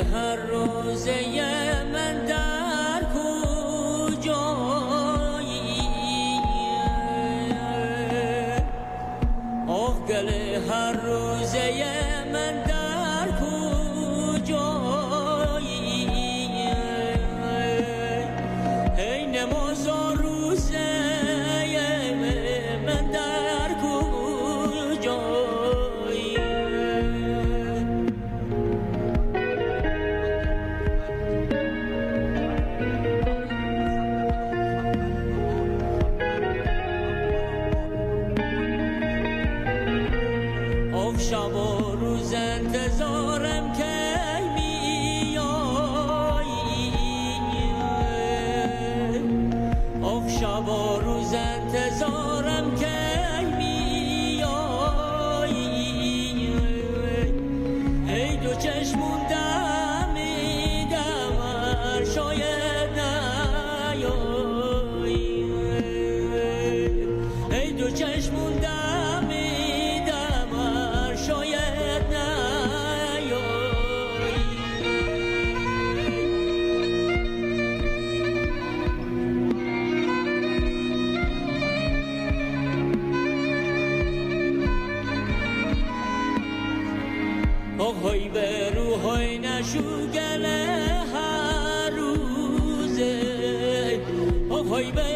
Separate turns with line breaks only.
هر روزه من در کجایی آه گل هر روزه من در کجایی ای نماز و روزه من در کجایی شب و روز انتظارم که میایی آخ شب و روز انتظارم که میایی ای دو چشمون دم میدم شاید نیایی ای دو چشمون دم شاید نیایی آهای به روحای نشو گله هر روزه آهای به